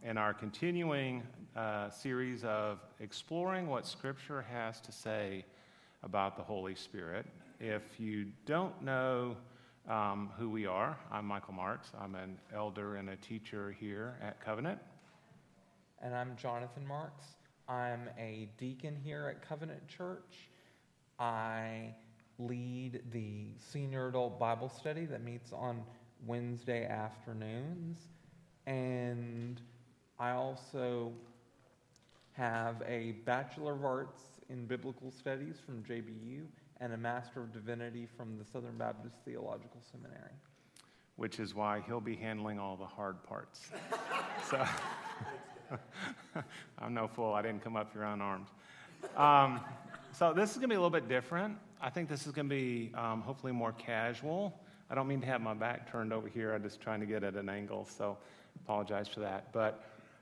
in our continuing series of exploring what Scripture has to say about the Holy Spirit. If you don't know who we are, I'm Michael Marks. I'm an elder and a teacher here at Covenant. And I'm Jonathan Marks. I'm a deacon here at Covenant Church. I lead the senior adult Bible study that meets on Wednesday afternoons. And I also have a Bachelor of Arts in Biblical Studies from JBU and a Master of Divinity from the Southern Baptist Theological Seminary. Which is why he'll be handling all the hard parts. So, I'm no fool. I didn't come up here unarmed. So this is going to be a little bit different. I think this is going to be hopefully more casual. I don't mean to have my back turned over here. I'm just trying to get at an angle, so apologize for that. But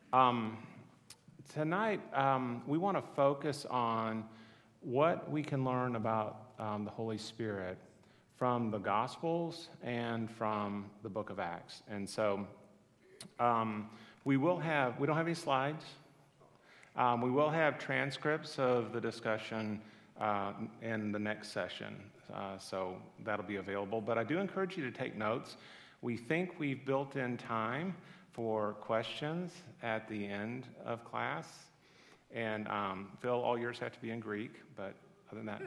tonight we want to focus on what we can learn about the Holy Spirit from the Gospels and from the book of Acts. And so we don't have any slides. We will have transcripts of the discussion in the next session, so that'll be available. But I do encourage you to take notes. We think we've built in time for questions at the end of class. And Phil, all yours have to be in Greek, but other than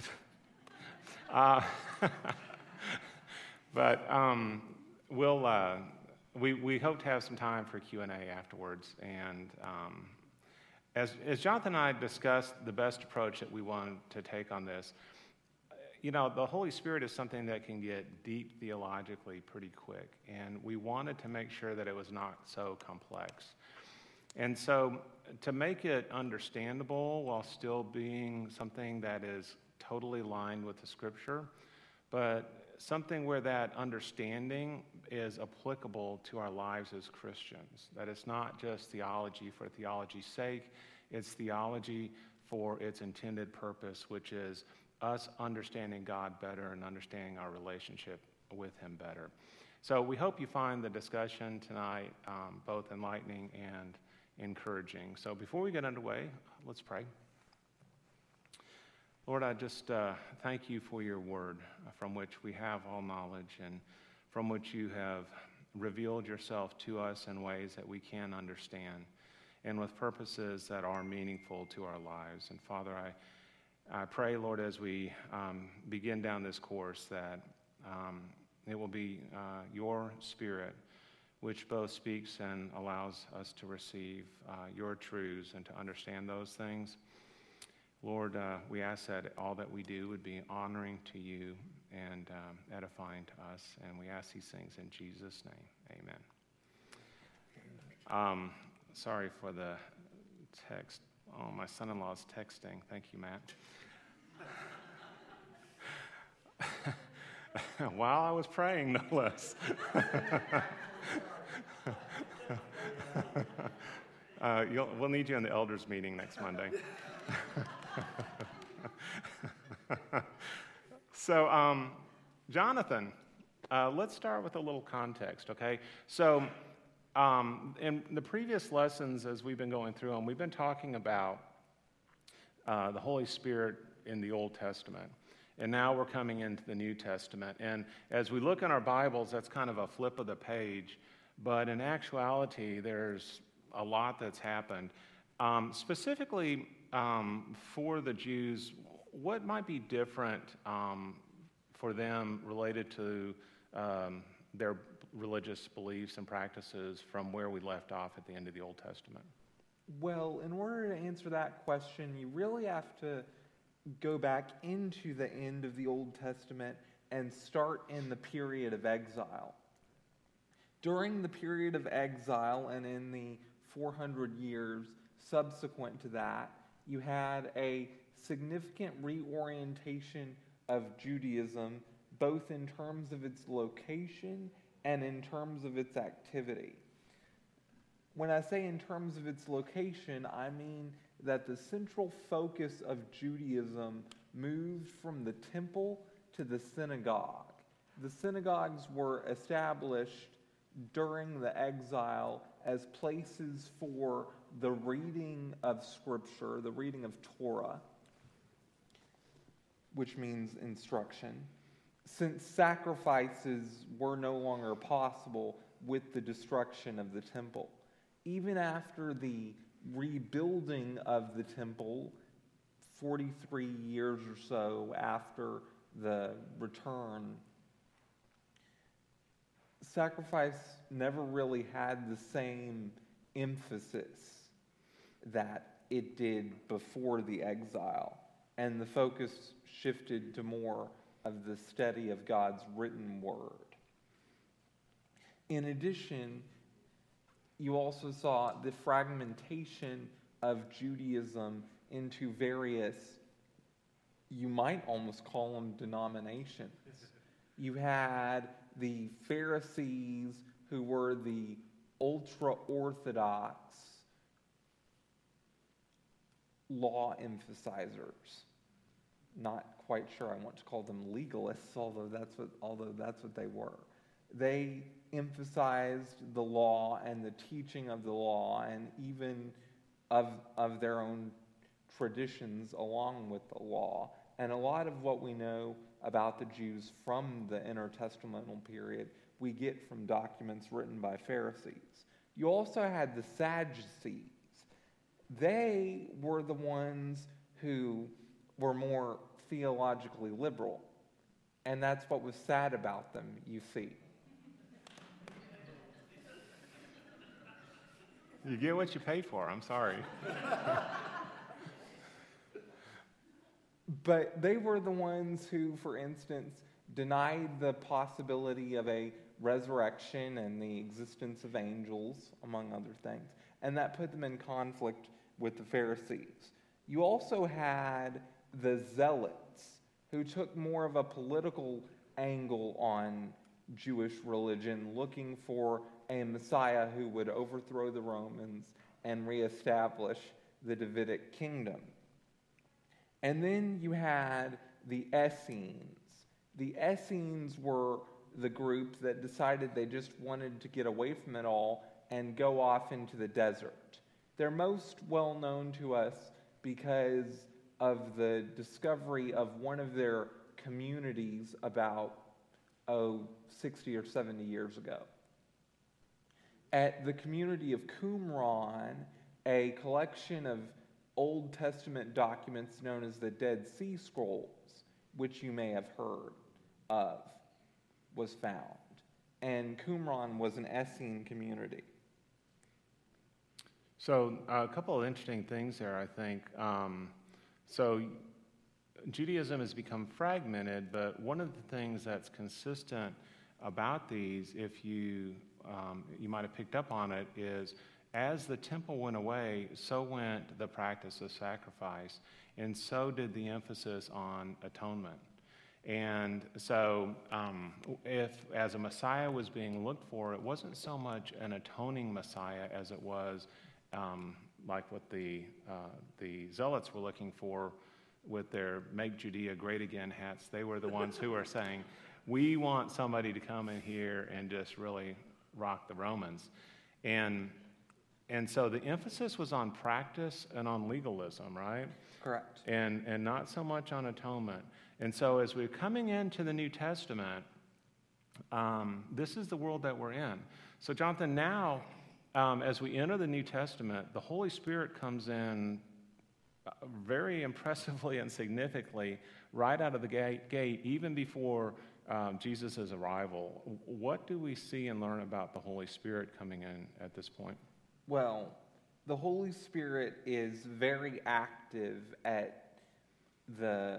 that, we hope to have some time for Q&A afterwards. And as Jonathan and I discussed the best approach that we want to take on this, you know, the Holy Spirit is something that can get deep theologically pretty quick, and we wanted to make sure that it was not so complex. And so to make it understandable while still being something that is totally aligned with the Scripture, but something where that understanding is applicable to our lives as Christians, that it's not just theology for theology's sake, it's theology for its intended purpose, which is us understanding God better and understanding our relationship with Him better. So we hope you find the discussion tonight both enlightening and encouraging. So before we get underway, let's pray. Lord, I just thank you for your word, from which we have all knowledge and from which you have revealed yourself to us in ways that we can understand and with purposes that are meaningful to our lives. And Father, I pray, Lord, as we begin down this course, that it will be your Spirit which both speaks and allows us to receive your truths and to understand those things. Lord, we ask that all that we do would be honoring to you and edifying to us, and we ask these things in Jesus' name. Amen. Sorry for the text. Oh, my son-in-law's texting. Thank you, Matt. While I was praying, no less. We'll need you in the elders meeting next Monday. So, Jonathan, let's start with a little context, okay? So, in the previous lessons, as we've been going through them, we've been talking about the Holy Spirit in the Old Testament. And now we're coming into the New Testament. And as we look in our Bibles, that's kind of a flip of the page. But in actuality, there's a lot that's happened. Specifically for the Jews, what might be different for them related to their religious beliefs and practices from where we left off at the end of the Old Testament? Well, in order to answer that question, you really have to go back into the end of the Old Testament and start in the period of exile. During the period of exile and in the 400 years subsequent to that, you had a significant reorientation of Judaism, both in terms of its location and in terms of its activity. When I say in terms of its location, I mean that the central focus of Judaism moved from the temple to the synagogue. The synagogues were established during the exile as places for the reading of Scripture, the reading of Torah, which means instruction, since sacrifices were no longer possible with the destruction of the temple. Even after the rebuilding of the temple, 43 years or so after the return, sacrifice never really had the same emphasis that it did before the exile, and the focus shifted to more of the study of God's written word. In addition, you also saw the fragmentation of Judaism into various, you might almost call them denominations. You had the Pharisees, who were the ultra-Orthodox law emphasizers. Not quite sure I want to call them legalists, although that's what they were. They emphasized the law and the teaching of the law, and even of their own traditions along with the law. And a lot of what we know about the Jews from the intertestamental period we get from documents written by Pharisees. You also had the Sadducees. They were the ones who were more theologically liberal. And that's what was sad about them, you see. You get what you pay for. I'm sorry. But they were the ones who, for instance, denied the possibility of a resurrection and the existence of angels, among other things. And that put them in conflict with the Pharisees. You also had the Zealots, who took more of a political angle on Jewish religion, looking for a Messiah who would overthrow the Romans and reestablish the Davidic kingdom. And then you had the Essenes. The Essenes were the group that decided they just wanted to get away from it all and go off into the desert. They're most well known to us because of the discovery of one of their communities about 60 or 70 years ago. At the community of Qumran, a collection of Old Testament documents known as the Dead Sea Scrolls, which you may have heard of, was found. And Qumran was an Essene community. So a couple of interesting things there, I think. So Judaism has become fragmented, but one of the things that's consistent about these, if you might have picked up on it, is as the temple went away, so went the practice of sacrifice, and so did the emphasis on atonement. And so if, as a Messiah was being looked for, it wasn't so much an atoning Messiah as it was like what the Zealots were looking for with their Make Judea Great Again hats. They were the ones who were saying, we want somebody to come in here and just really rock the Romans. And so the emphasis was on practice and on legalism, right? Correct. And not so much on atonement. And so as we're coming into the New Testament, this is the world that we're in. So Jonathan, now as we enter the New Testament, the Holy Spirit comes in very impressively and significantly right out of the gate, even before Jesus' arrival. What do we see and learn about the Holy Spirit coming in at this point? Well, the Holy Spirit is very active at the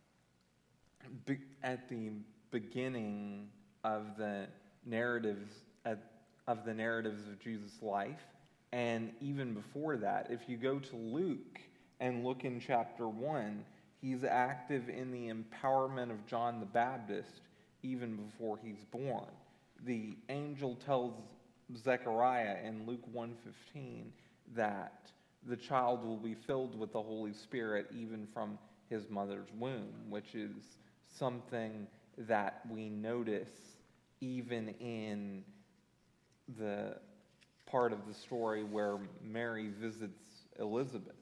beginning of the narratives of Jesus' life, and even before that. If you go to Luke and look in chapter 1, he's active in the empowerment of John the Baptist even before he's born. The angel tells Zechariah in Luke 1:15 that the child will be filled with the Holy Spirit even from his mother's womb, which is something that we notice even in the part of the story where Mary visits Elizabeth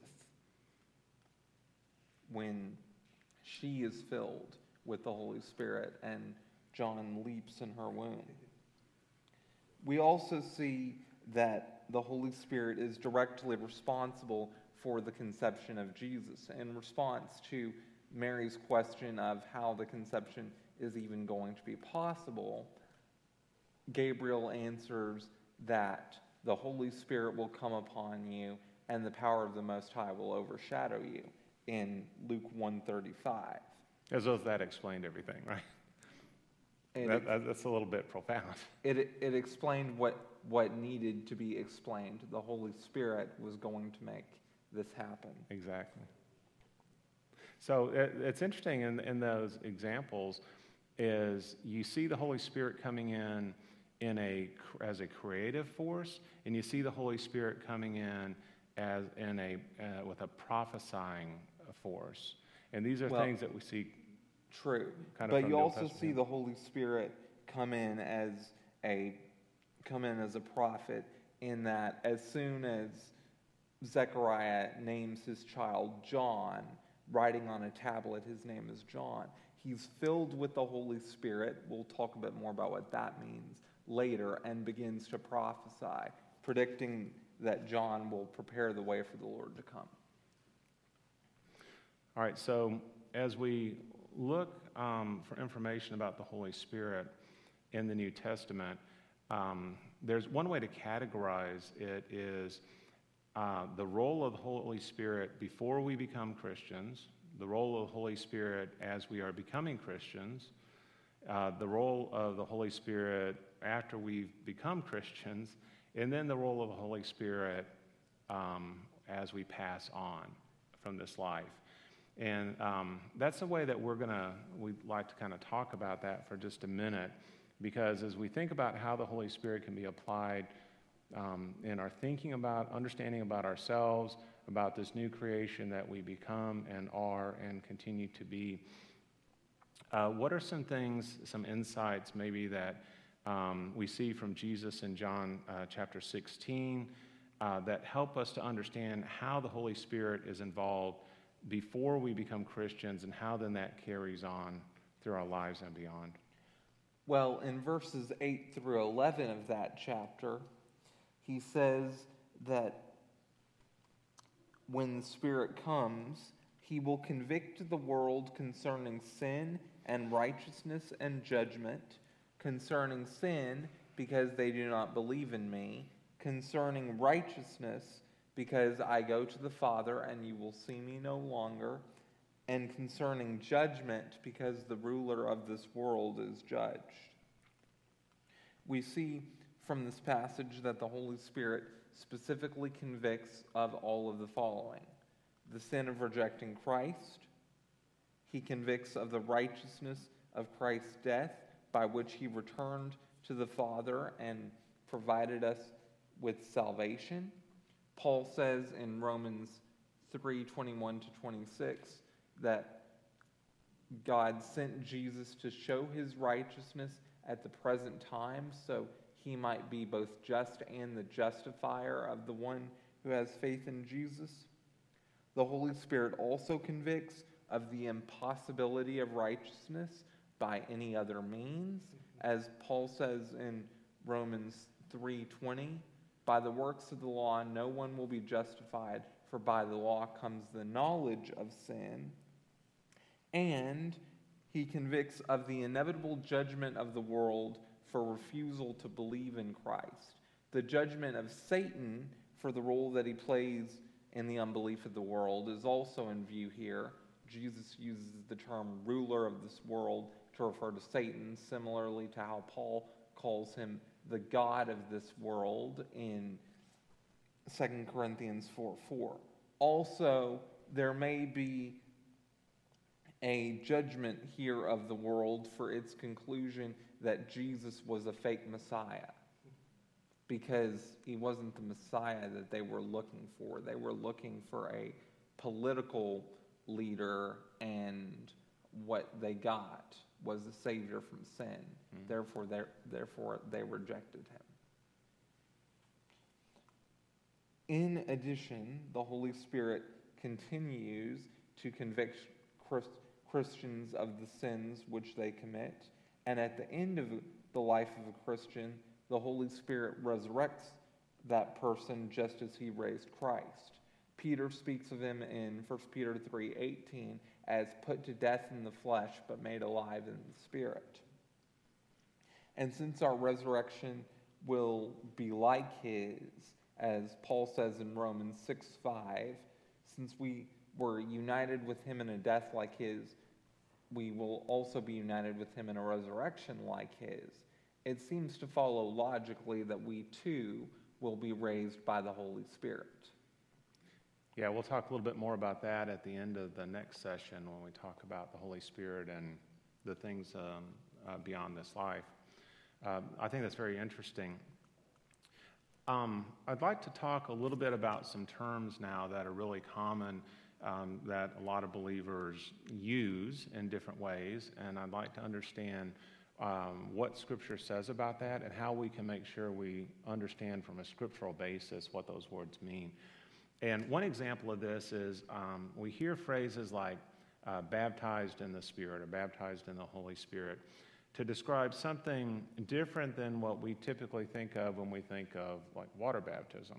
when she is filled with the Holy Spirit and John leaps in her womb. We also see that the Holy Spirit is directly responsible for the conception of Jesus. In response to Mary's question of how the conception is even going to be possible, Gabriel answers that the Holy Spirit will come upon you and the power of the Most High will overshadow you in Luke 1:35. As though that explained everything, right? That's a little bit profound. It explained what needed to be explained. The Holy Spirit was going to make this happen. Exactly. So it's interesting in those examples is you see the Holy Spirit coming in as a creative force, and you see the Holy Spirit coming in as with a prophesying force. And these are things that we see. True, but you also see the Holy Spirit come in as a prophet, in that as soon as Zechariah names his child John, writing on a tablet, his name is John. He's filled with the Holy Spirit. We'll talk a bit more about what that means later, and begins to prophesy, predicting that John will prepare the way for the Lord to come. All right, so as we look for information about the Holy Spirit in the New Testament, there's one way to categorize it is the role of the Holy Spirit before we become Christians, the role of the Holy Spirit as we are becoming Christians, the role of the Holy Spirit after we've become Christians, and then the role of the Holy Spirit as we pass on from this life. And that's the way that we'd like to kind of talk about that for just a minute, because as we think about how the Holy Spirit can be applied in our thinking about, understanding about ourselves, about this new creation that we become and are and continue to be, what are some things, some insights maybe that we see from Jesus in John chapter 16 that help us to understand how the Holy Spirit is involved before we become Christians, and how then that carries on through our lives and beyond? Well, in verses 8 through 11 of that chapter, he says that when the Spirit comes, he will convict the world concerning sin and righteousness and judgment, concerning sin, because they do not believe in me, concerning righteousness, because I go to the Father and you will see me no longer, and concerning judgment, because the ruler of this world is judged. We see from this passage that the Holy Spirit specifically convicts of all of the following: the sin of rejecting Christ. He convicts of the righteousness of Christ's death, by which he returned to the Father and provided us with salvation. Paul says in Romans 3:21-26 that God sent Jesus to show his righteousness at the present time, so he might be both just and the justifier of the one who has faith in Jesus. The Holy Spirit also convicts of the impossibility of righteousness by any other means. As Paul says in Romans 3:20, by the works of the law no one will be justified, for by the law comes the knowledge of sin. And he convicts of the inevitable judgment of the world for refusal to believe in Christ. The judgment of Satan for the role that he plays in the unbelief of the world is also in view here. Jesus uses the term ruler of this world to refer to Satan, similarly to how Paul calls him the God of this world in 2 Corinthians 4:4. Also, there may be a judgment here of the world for its conclusion that Jesus was a fake Messiah, because he wasn't the Messiah that they were looking for. They were looking for a political leader, and what they got was a savior from sin. Therefore they rejected him. In addition, the Holy Spirit continues to convict Christians of the sins which they commit, and at the end of the life of a Christian, the Holy Spirit resurrects that person just as he raised Christ. Peter speaks of him in 1 Peter 3:18 as put to death in the flesh, but made alive in the Spirit. And since our resurrection will be like his, as Paul says in Romans 6:5, since we were united with him in a death like his, we will also be united with him in a resurrection like his. It seems to follow logically that we too will be raised by the Holy Spirit. Yeah, we'll talk a little bit more about that at the end of the next session when we talk about the Holy Spirit and the things beyond this life. I think that's very interesting. I'd like to talk a little bit about some terms now that are really common that a lot of believers use in different ways, and I'd like to understand what Scripture says about that and how we can make sure we understand from a scriptural basis what those words mean. And one example of this is we hear phrases like baptized in the Spirit or baptized in the Holy Spirit to describe something different than what we typically think of when we think of like water baptism.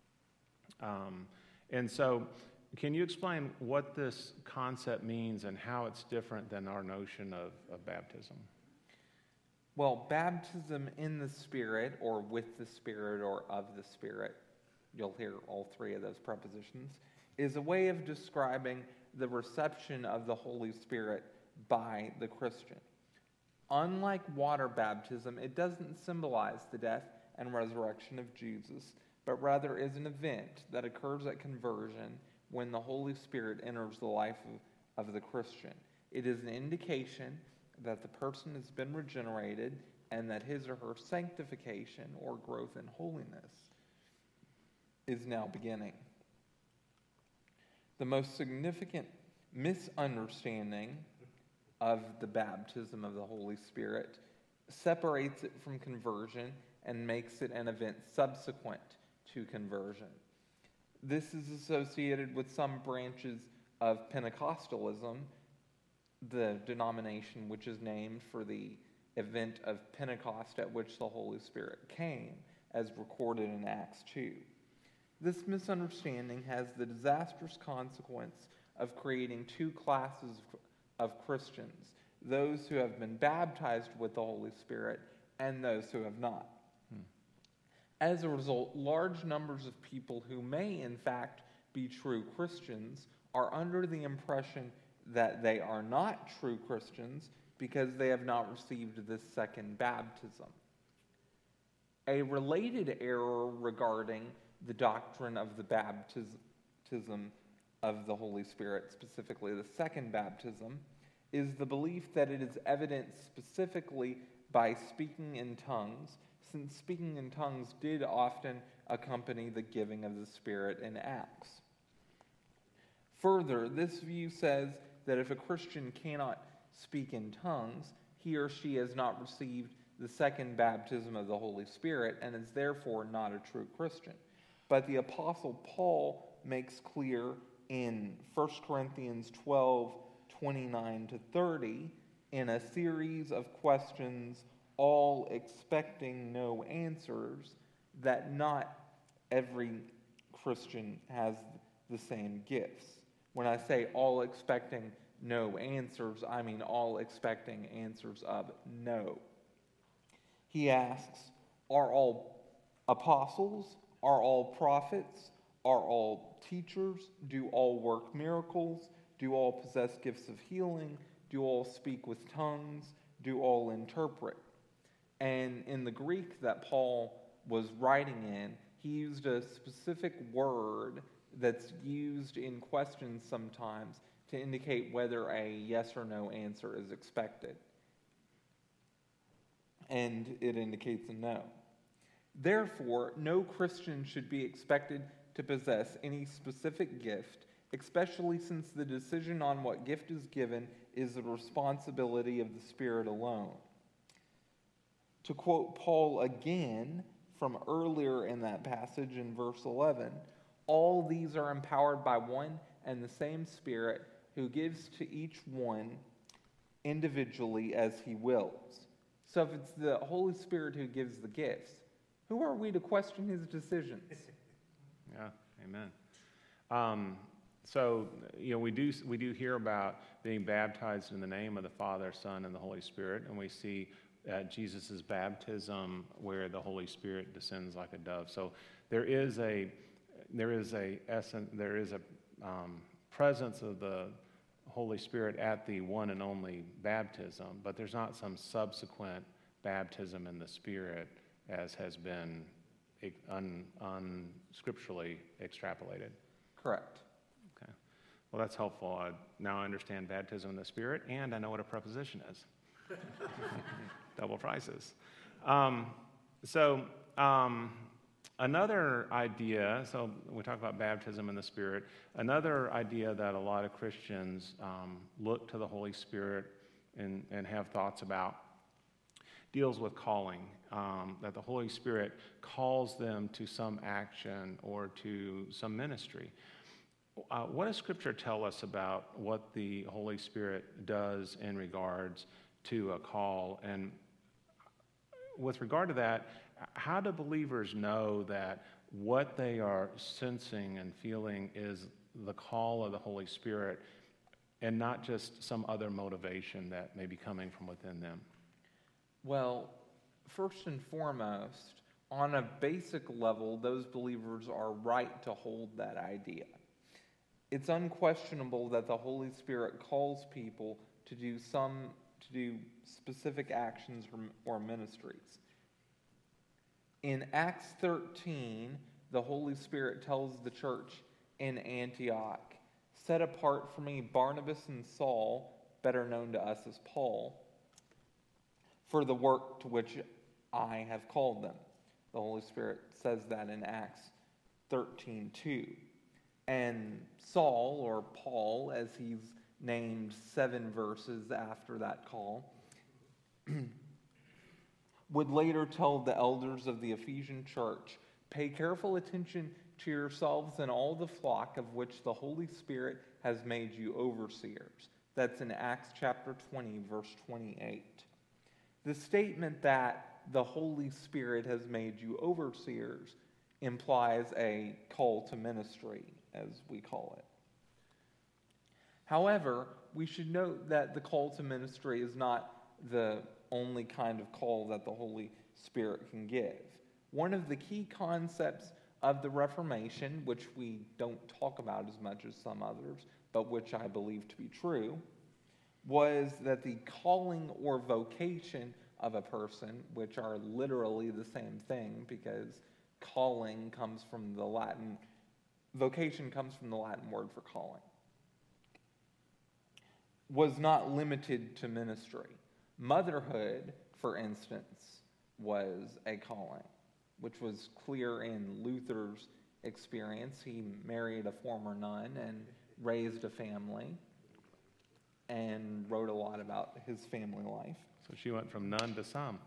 And so can you explain what this concept means and how it's different than our notion of baptism? Well, baptism in the Spirit, or with the Spirit, or of the Spirit, you'll hear all three of those prepositions, is a way of describing the reception of the Holy Spirit by the Christian. Unlike water baptism, it doesn't symbolize the death and resurrection of Jesus, but rather is an event that occurs at conversion when the Holy Spirit enters the life of the Christian. It is an indication that the person has been regenerated and that his or her sanctification or growth in holiness is now beginning. The most significant misunderstanding of the baptism of the Holy Spirit separates it from conversion and makes it an event subsequent to conversion. This is associated with some branches of Pentecostalism, the denomination which is named for the event of Pentecost at which the Holy Spirit came, as recorded in Acts 2. This misunderstanding has the disastrous consequence of creating two classes of Christians, those who have been baptized with the Holy Spirit and those who have not. As a result, large numbers of people who may in fact be true Christians are under the impression that they are not true Christians because they have not received this second baptism. A related error regarding the doctrine of the baptism of the Holy Spirit, specifically the second baptism, is the belief that it is evidenced specifically by speaking in tongues, since speaking in tongues did often accompany the giving of the Spirit in Acts. Further, this view says that if a Christian cannot speak in tongues, he or she has not received the second baptism of the Holy Spirit and is therefore not a true Christian. But the Apostle Paul makes clear in 1 Corinthians 12:29-30, in a series of questions, all expecting no answers, that not every Christian has the same gifts. When I say all expecting no answers, I mean all expecting answers of no. He asks, are all apostles? Are all prophets? Are all teachers? Do all work miracles? Do all possess gifts of healing? Do all speak with tongues? Do all interpret? And in the Greek that Paul was writing in, he used a specific word that's used in questions sometimes to indicate whether a yes or no answer is expected. And it indicates a no. Therefore, no Christian should be expected to possess any specific gift, especially since the decision on what gift is given is the responsibility of the Spirit alone. To quote Paul again from earlier in that passage in verse 11, All these are empowered by one and the same Spirit, who gives to each one individually as he wills. So if it's the Holy Spirit who gives the gifts, who are we to question his decisions? Yeah, amen. So, we do hear about being baptized in the name of the Father, Son, and the Holy Spirit, and we see Jesus' baptism where the Holy Spirit descends like a dove. So there is a presence of the Holy Spirit at the one and only baptism, but there's not some subsequent baptism in the Spirit as has been unscripturally extrapolated. Correct. Okay. Well, that's helpful. Now I understand baptism in the Spirit, and I know what a preposition is. Double prices. Another idea, so we talk about baptism in the Spirit, another idea that a lot of Christians look to the Holy Spirit and have thoughts about deals with calling, that the Holy Spirit calls them to some action or to some ministry. What does Scripture tell us about what the Holy Spirit does in regards to a call? And with regard to that, how do believers know that what they are sensing and feeling is the call of the Holy Spirit and not just some other motivation that may be coming from within them? Well, first and foremost, on a basic level, those believers are right to hold that idea. It's unquestionable that the Holy Spirit calls people to do specific actions or ministries. In Acts 13, the Holy Spirit tells the church in Antioch, "Set apart for me Barnabas and Saul, better known to us as Paul, for the work to which I have called them." The Holy Spirit says that in Acts 13:2. And Saul, or Paul, as he's named 7 verses after that call, would later tell the elders of the Ephesian church, "Pay careful attention to yourselves and all the flock of which the Holy Spirit has made you overseers." That's in Acts chapter 20, verse 28. The statement that the Holy Spirit has made you overseers implies a call to ministry, as we call it. However, we should note that the call to ministry is not the only kind of call that the Holy Spirit can give. One of the key concepts of the Reformation, which we don't talk about as much as some others, but which I believe to be true, was that the calling or vocation of a person, which are literally the same thing because calling comes from the Latin, vocation comes from the Latin word for calling, was not limited to ministry. Motherhood, for instance, was a calling, which was clear in Luther's experience. He married a former nun and raised a family and wrote a lot about his family life. So she went from none to some.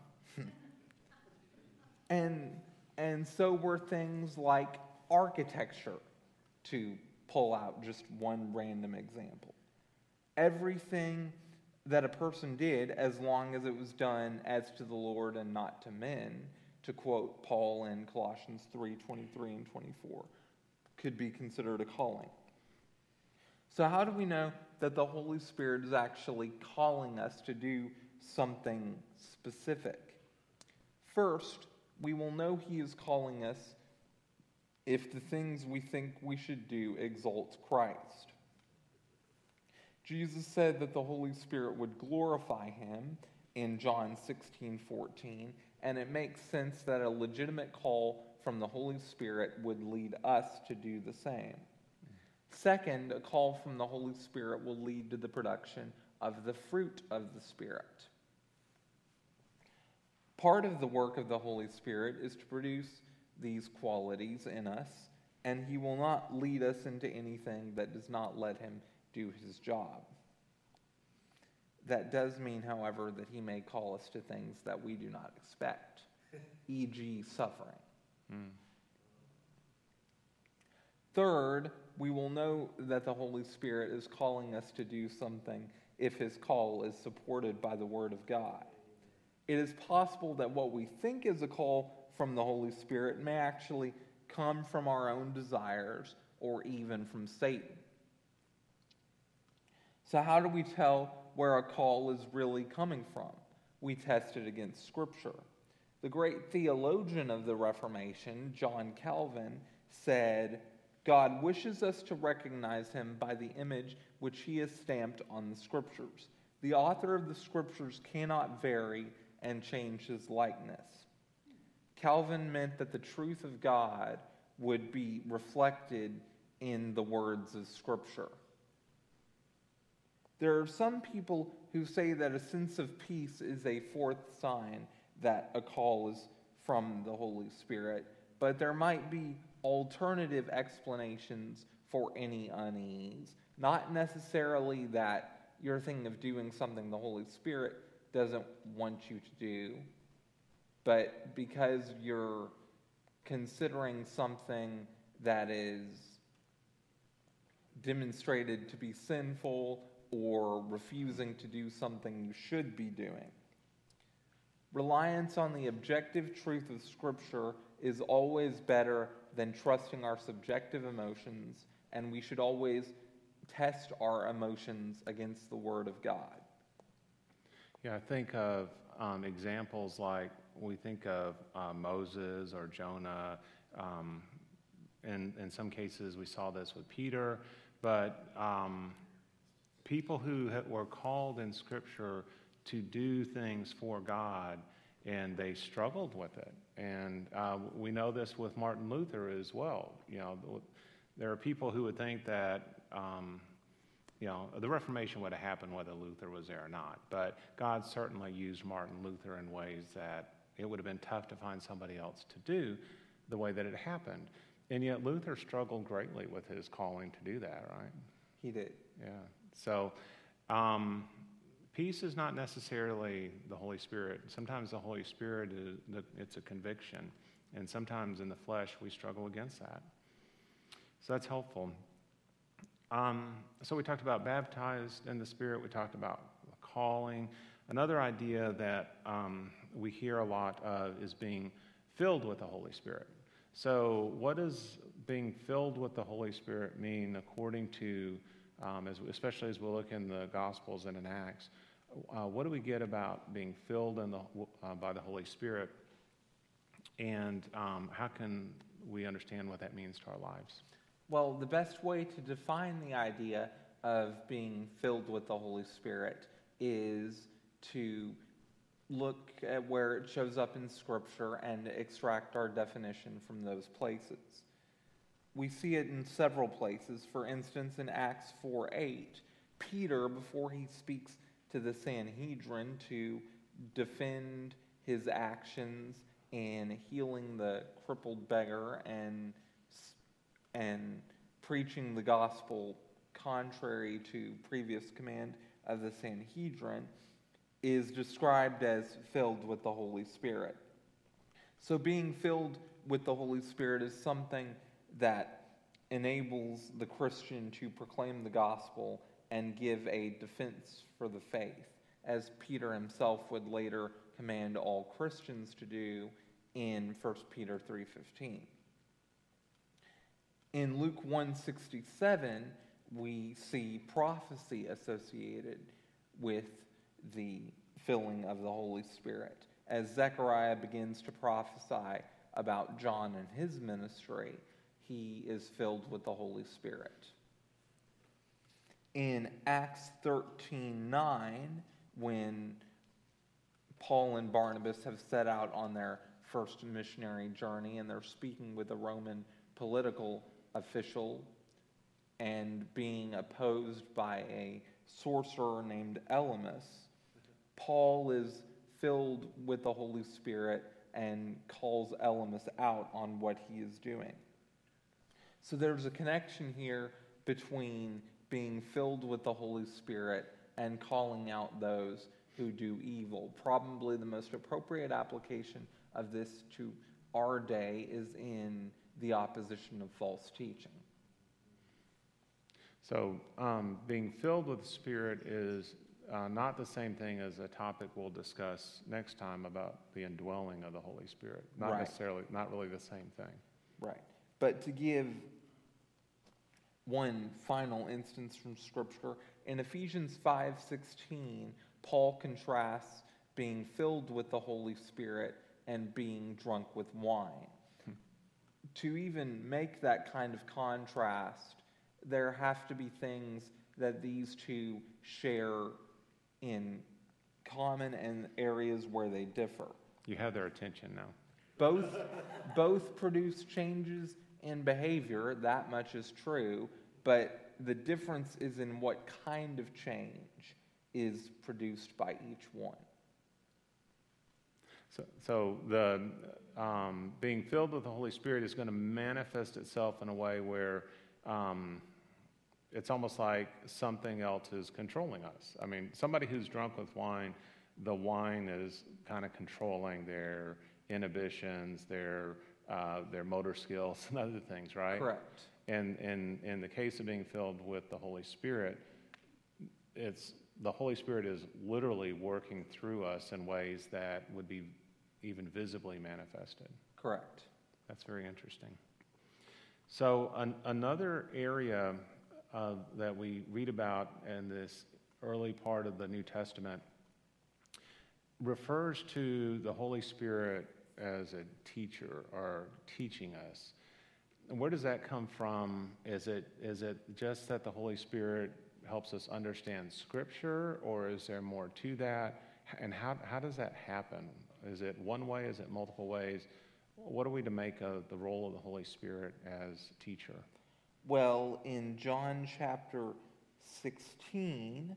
And so were things like architecture, to pull out just one random example. Everything that a person did, as long as it was done as to the Lord and not to men, to quote Paul in Colossians 3:23 and 24, could be considered a calling. So how do we know that the Holy Spirit is actually calling us to do something specific? First, we will know He is calling us if the things we think we should do exalt Christ. Jesus said that the Holy Spirit would glorify Him in John 16:14, and it makes sense that a legitimate call from the Holy Spirit would lead us to do the same. Second, a call from the Holy Spirit will lead to the production of the fruit of the Spirit. Part of the work of the Holy Spirit is to produce these qualities in us, and He will not lead us into anything that does not let Him do His job. That does mean, however, that He may call us to things that we do not expect, e.g. suffering. Third, we will know that the Holy Spirit is calling us to do something if his call is supported by the Word of God. It is possible that what we think is a call from the Holy Spirit may actually come from our own desires or even from Satan. So how do we tell where a call is really coming from? We test it against Scripture. The great theologian of the Reformation, John Calvin, said, God wishes us to recognize him by the image which he has stamped on the Scriptures. The author of the Scriptures cannot vary and change his likeness. Calvin meant that the truth of God would be reflected in the words of Scripture. There are some people who say that a sense of peace is a fourth sign that a call is from the Holy Spirit, but there might be alternative explanations for any unease. Not necessarily that you're thinking of doing something the Holy Spirit doesn't want you to do, but because you're considering something that is demonstrated to be sinful or refusing to do something you should be doing. Reliance on the objective truth of Scripture is always better than trusting our subjective emotions, and we should always test our emotions against the Word of God. Yeah, I think of examples like we think of Moses or Jonah. In some cases, we saw this with Peter, but people who were called in Scripture to do things for God, and they struggled with it. And we know this with Martin Luther as well. There are people who would think that the Reformation would have happened whether Luther was there or not. But God certainly used Martin Luther in ways that it would have been tough to find somebody else to do the way that it happened. And yet Luther struggled greatly with his calling to do that, right? He did. Yeah. So peace is not necessarily the Holy Spirit. Sometimes the Holy Spirit, it's a conviction. And sometimes in the flesh, we struggle against that. So that's helpful. So we talked about baptized in the Spirit. We talked about calling. Another idea that we hear a lot of is being filled with the Holy Spirit. So what does being filled with the Holy Spirit mean according to, especially as we look in the Gospels and in Acts? What do we get about being filled by the Holy Spirit? And how can we understand what that means to our lives? Well, the best way to define the idea of being filled with the Holy Spirit is to look at where it shows up in Scripture and extract our definition from those places. We see it in several places. For instance, in Acts 4:8, Peter, before he speaks to the Sanhedrin to defend his actions in healing the crippled beggar and preaching the gospel contrary to previous command of the Sanhedrin, is described as filled with the Holy Spirit. So being filled with the Holy Spirit is something that enables the Christian to proclaim the gospel and give a defense for the faith, as Peter himself would later command all Christians to do in 1 Peter 3:15. In Luke 1:67, we see prophecy associated with the filling of the Holy Spirit. As Zechariah begins to prophesy about John and his ministry, he is filled with the Holy Spirit. In Acts 13:9, when Paul and Barnabas have set out on their first missionary journey and they're speaking with a Roman political official and being opposed by a sorcerer named Elymas, Paul is filled with the Holy Spirit and calls Elymas out on what he is doing. So there's a connection here between being filled with the Holy Spirit and calling out those who do evil. Probably the most appropriate application of this to our day is in the opposition of false teaching. So, being filled with the Spirit is not the same thing as a topic we'll discuss next time about the indwelling of the Holy Spirit. Not Right. necessarily, not really the same thing. Right. But to give one final instance from Scripture, in Ephesians 5:16, Paul contrasts being filled with the Holy Spirit and being drunk with wine. To even make that kind of contrast, there have to be things that these two share in common and areas where they differ. You have their attention now. Both produce changes in behavior, that much is true, but the difference is in what kind of change is produced by each one. So the being filled with the Holy Spirit is going to manifest itself in a way where it's almost like something else is controlling us. I mean, somebody who's drunk with wine, the wine is kind of controlling their inhibitions, their motor skills, and other things, right? Correct. And in the case of being filled with the Holy Spirit, the Holy Spirit is literally working through us in ways that would be even visibly manifested. Correct. That's very interesting. So another area that we read about in this early part of the New Testament refers to the Holy Spirit as a teacher or teaching us. And where does that come from? Is it just that the Holy Spirit helps us understand Scripture, or is there more to that? And how does that happen? Is it one way? Is it multiple ways? What are we to make of the role of the Holy Spirit as teacher? Well, in John chapter 16,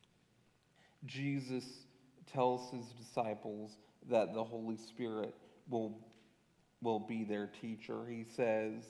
Jesus tells his disciples that the Holy Spirit will be their teacher. He says,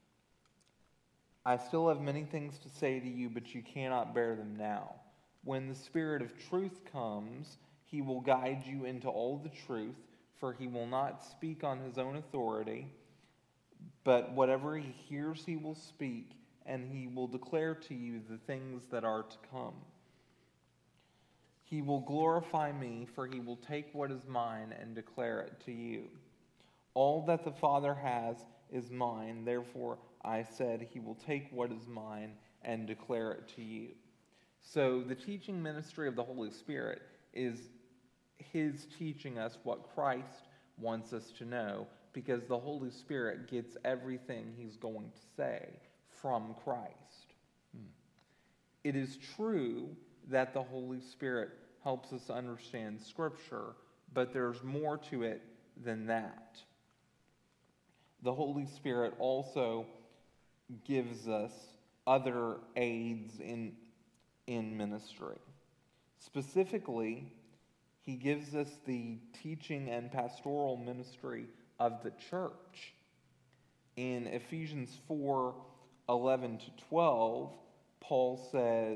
I still have many things to say to you, but you cannot bear them now. When the Spirit of truth comes, he will guide you into all the truth, for he will not speak on his own authority, but whatever he hears he will speak, and he will declare to you the things that are to come. He will glorify me, for he will take what is mine and declare it to you. All that the Father has is mine, therefore I said he will take what is mine and declare it to you. So the teaching ministry of the Holy Spirit is his teaching us what Christ wants us to know, because the Holy Spirit gets everything he's going to say from Christ. It is true that the Holy Spirit helps us understand Scripture, but there's more to it than that. The Holy Spirit also gives us other aids in ministry. Specifically, he gives us the teaching and pastoral ministry of the church. In Ephesians 4:11-12, Paul says,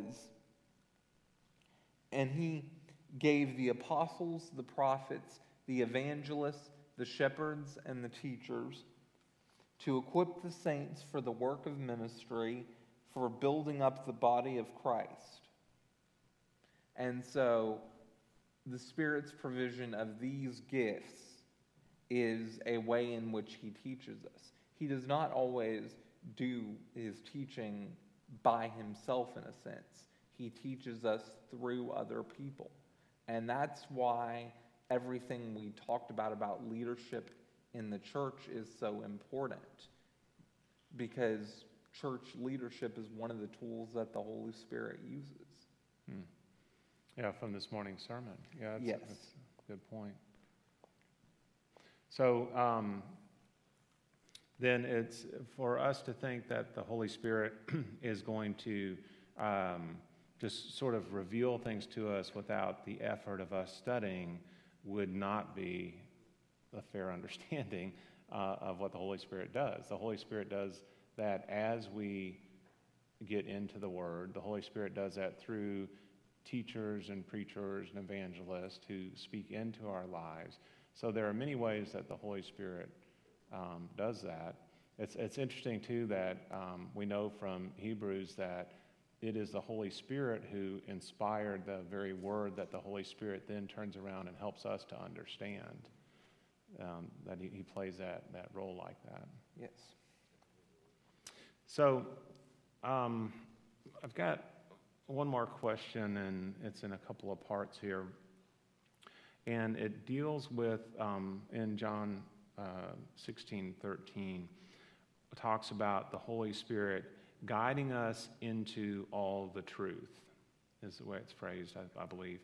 and he gave the apostles, the prophets, the evangelists, the shepherds, and the teachers to equip the saints for the work of ministry, for building up the body of Christ. And so, the Spirit's provision of these gifts is a way in which he teaches us. He does not always do his teaching by himself, in a sense. He teaches us through other people. And that's why everything we talked about leadership in the church is so important. Because church leadership is one of the tools that the Holy Spirit uses. Yeah, from this morning's sermon. Yeah, Yes. That's a good point. So then it's for us to think that the Holy Spirit is going to just sort of reveal things to us without the effort of us studying would not be a fair understanding of what the Holy Spirit does. The Holy Spirit does that as we get into the Word. The Holy Spirit does that through teachers and preachers and evangelists who speak into our lives. So there are many ways that the Holy Spirit does that. It's interesting, too, that we know from Hebrews that it is the Holy Spirit who inspired the very word that the Holy Spirit then turns around and helps us to understand. That he plays that role like that. Yes. So I've got one more question, and it's in a couple of parts here. And it deals with, in John 16:13, talks about the Holy Spirit guiding us into all the truth, is the way it's phrased, I believe.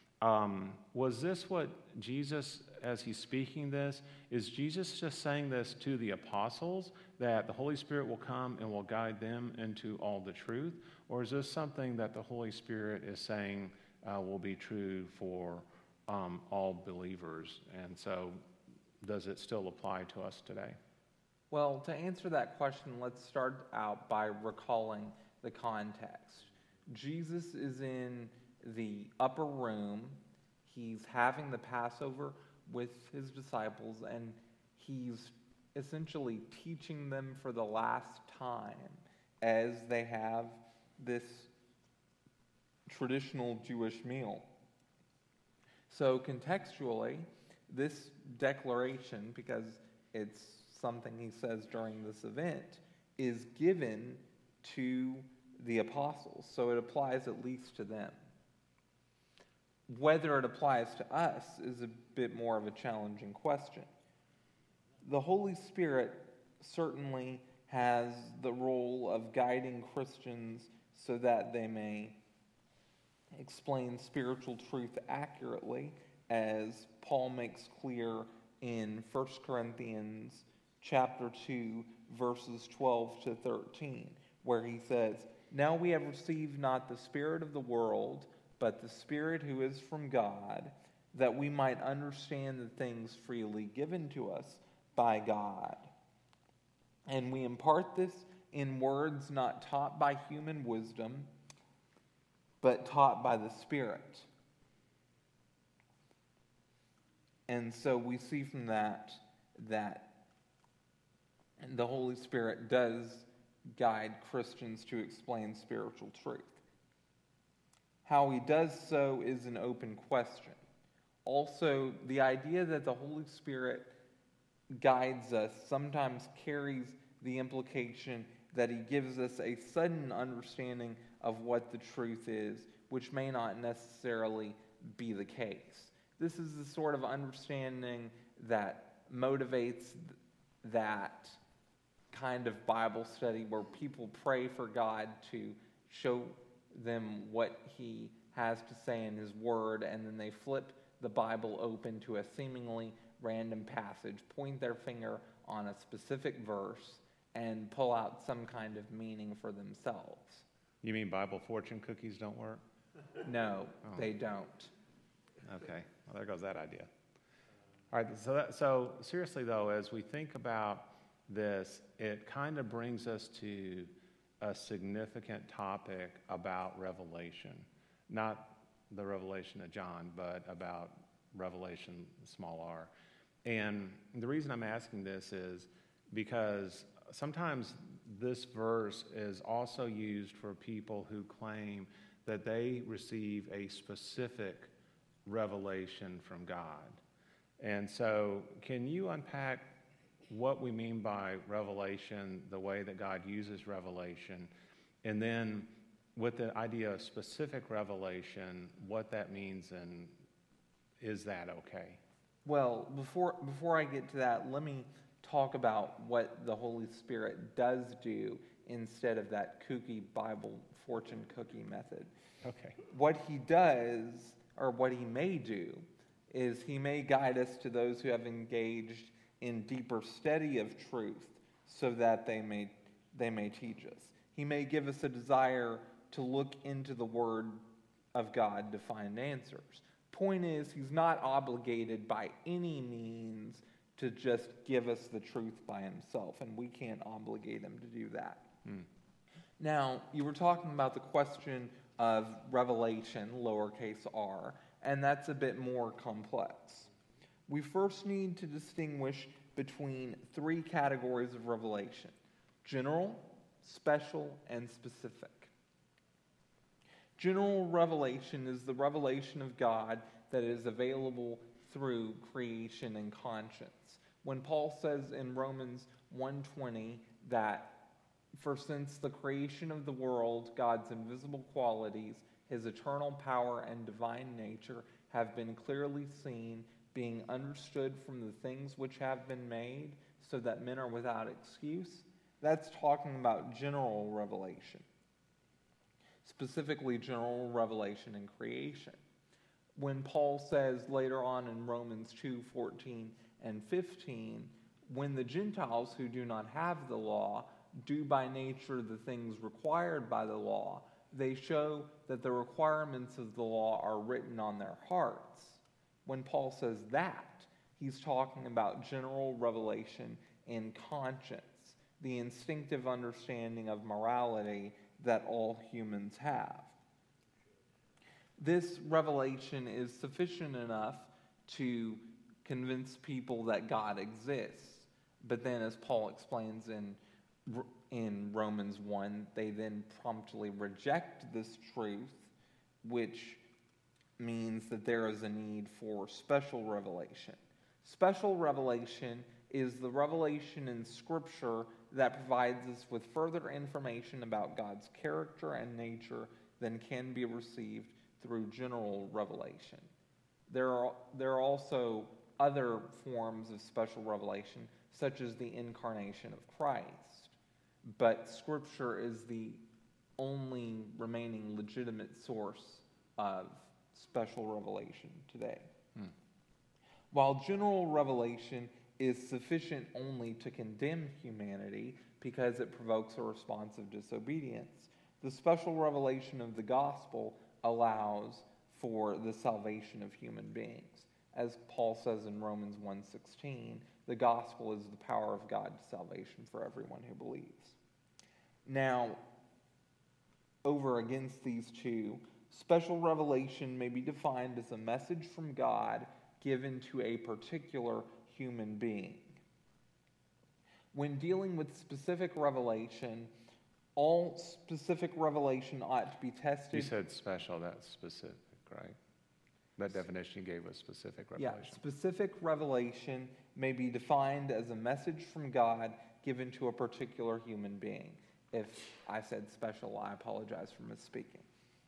Was this what Jesus, as he's speaking this, is Jesus just saying this to the apostles, that the Holy Spirit will come and will guide them into all the truth? Or is this something that the Holy Spirit is saying will be true for all believers? And so does it still apply to us today? Well, to answer that question, let's start out by recalling the context. Jesus is in the upper room. He's having the Passover with his disciples, and he's essentially teaching them for the last time as they have this traditional Jewish meal. So contextually, this declaration, because it's something he says during this event, is given to the apostles, so it applies at least to them. Whether it applies to us is a bit more of a challenging question. The Holy Spirit certainly has the role of guiding Christians so that they may explain spiritual truth accurately, as Paul makes clear in 1 Corinthians chapter 2, verses 12 to 13, where he says, "Now we have received not the spirit of the world, but the Spirit who is from God, that we might understand the things freely given to us by God. And we impart this in words not taught by human wisdom, but taught by the Spirit." And so we see from that the Holy Spirit does guide Christians to explain spiritual truth. How he does so is an open question. Also, the idea that the Holy Spirit guides us sometimes carries the implication that he gives us a sudden understanding of what the truth is, which may not necessarily be the case. This is the sort of understanding that motivates that kind of Bible study where people pray for God to show them what he has to say in his word, and then they flip the Bible open to a seemingly random passage, point their finger on a specific verse, and pull out some kind of meaning for themselves. You mean Bible fortune cookies don't work? No, they don't. Okay, well, there goes that idea. All right, so seriously though, as we think about this, it kind of brings us to a significant topic about Revelation. Not the revelation of John, but about Revelation, small r. And the reason I'm asking this is because sometimes this verse is also used for people who claim that they receive a specific revelation from God. And so can you unpack what we mean by revelation, the way that God uses revelation, and then with the idea of specific revelation, what that means, and is that okay? Well, before I get to that, let me talk about what the Holy Spirit does do instead of that kooky Bible fortune cookie method. Okay. What he does, or what he may do, is he may guide us to those who have engaged in deeper study of truth so that they may teach us. He may give us a desire to look into the Word of God to find answers. Point is, he's not obligated by any means to just give us the truth by himself, and we can't obligate him to do that. Now, you were talking about the question of revelation, lowercase r, and that's a bit more complex. We first need to distinguish between three categories of revelation: general, special, and specific. General revelation is the revelation of God that is available through creation and conscience. When Paul says in Romans 1:20 that, "For since the creation of the world, God's invisible qualities, his eternal power and divine nature have been clearly seen, being understood from the things which have been made, so that men are without excuse," that's talking about general revelation, specifically general revelation in creation. When Paul says later on in Romans 2:14 and 15, when the Gentiles who do not have the law do by nature the things required by the law, they show that the requirements of the law are written on their hearts. When Paul says that, he's talking about general revelation in conscience, the instinctive understanding of morality that all humans have. This revelation is sufficient enough to convince people that God exists. But then, as Paul explains in Romans 1, they then promptly reject this truth, which means that there is a need for special revelation. Special revelation is the revelation in Scripture that provides us with further information about God's character and nature than can be received through general revelation. There are also other forms of special revelation, such as the incarnation of Christ. But Scripture is the only remaining legitimate source of special revelation today. While general revelation is sufficient only to condemn humanity because it provokes a response of disobedience, the special revelation of the gospel allows for the salvation of human beings. As Paul says in Romans 1:16, the gospel is the power of God to salvation for everyone who believes. Now, over against these two, special revelation may be defined as a message from God given to a particular human being. When dealing with specific revelation, all specific revelation ought to be tested. You said special, that's specific, right? That definition you gave was specific revelation. Yeah, specific revelation may be defined as a message from God given to a particular human being. If I said special, I apologize for misspeaking.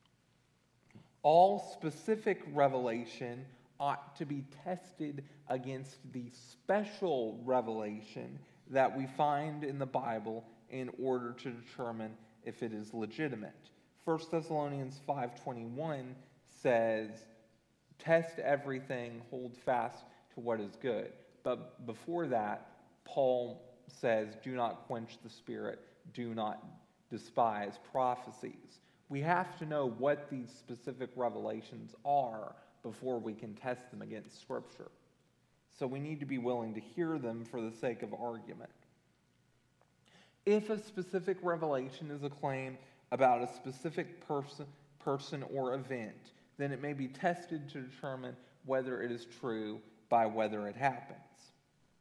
All specific revelation ought to be tested against the special revelation that we find in the Bible in order to determine if it is legitimate. 1 Thessalonians 5:21 says, "Test everything, hold fast to what is good." But before that, Paul says, "Do not quench the spirit, do not despise prophecies." We have to know what these specific revelations are before we can test them against Scripture. So we need to be willing to hear them for the sake of argument. If a specific revelation is a claim about a specific person or event, then it may be tested to determine whether it is true by whether it happens.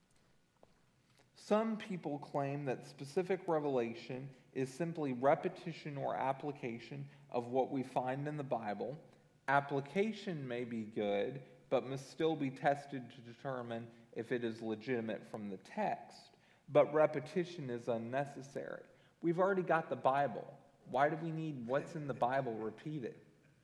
Some people claim that specific revelation is simply repetition or application of what we find in the Bible. Application may be good, but must still be tested to determine if it is legitimate from the text. But repetition is unnecessary. We've already got the Bible. Why do we need what's in the Bible repeated?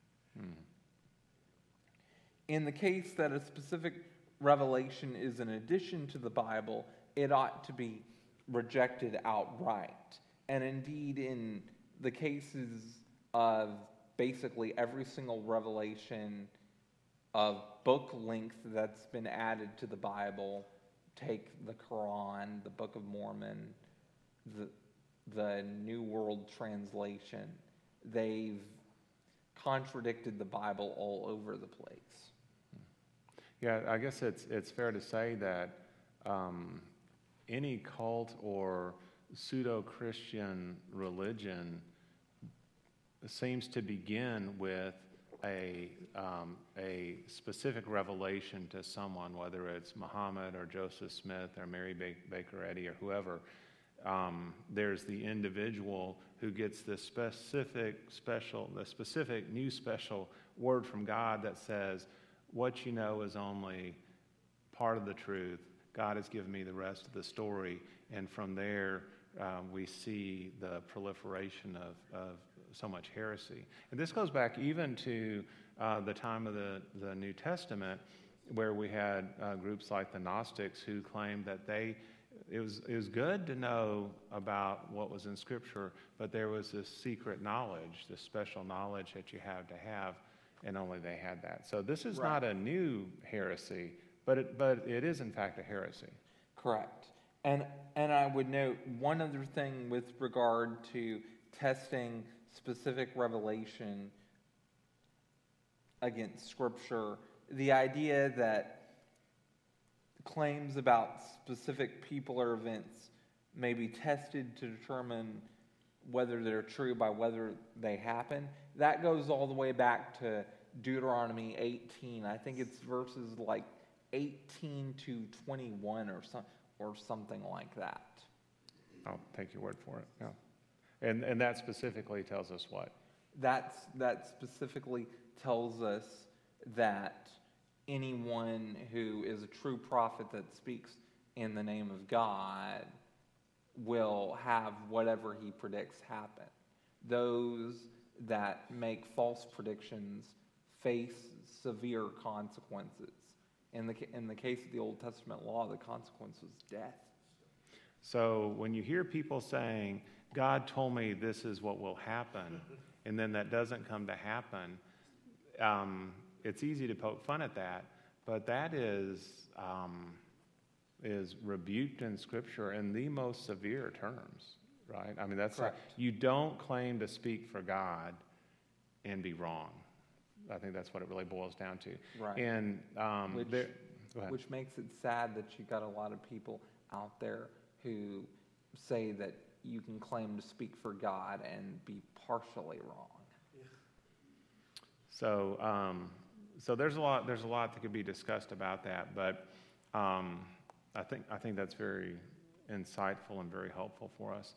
In the case that a specific revelation is an addition to the Bible, it ought to be rejected outright. And indeed, in the cases of basically every single revelation of book length that's been added to the Bible, take the Quran, the Book of Mormon, the New World Translation, they've contradicted the Bible all over the place. Yeah, I guess it's fair to say that any cult or pseudo-Christian religion seems to begin with a specific revelation to someone, whether it's Muhammad or Joseph Smith or Mary Baker Eddy or whoever. There's the individual who gets the specific new special word from God that says, what you know is only part of the truth. God has given me the rest of the story. And from there, we see the proliferation of so much heresy. And this goes back even to the time of the New Testament, where we had groups like the Gnostics who claimed that it was good to know about what was in Scripture, but there was this secret knowledge, this special knowledge that you have to have, and only they had that. So this is not a new heresy, but it is in fact a heresy. Correct. And I would note one other thing with regard to testing specific revelation against Scripture, the idea that claims about specific people or events may be tested to determine whether they're true by whether they happen. That goes all the way back to Deuteronomy 18. I think it's verses like 18 to 21 or something like that. I'll take your word for it. Yeah. And that specifically tells us what? That specifically tells us that anyone who is a true prophet that speaks in the name of God will have whatever he predicts happen. Those that make false predictions face severe consequences. In the case of the Old Testament law, the consequence was death. So when you hear people saying, God told me this is what will happen, and then that doesn't come to happen, it's easy to poke fun at that, but that is rebuked in Scripture in the most severe terms, right? I mean, that's you don't claim to speak for God and be wrong. I think that's what it really boils down to. Right. And which makes it sad that you got a lot of people out there who say that you can claim to speak for God and be partially wrong. So there's a lot that could be discussed about that, but I think that's very insightful and very helpful for us.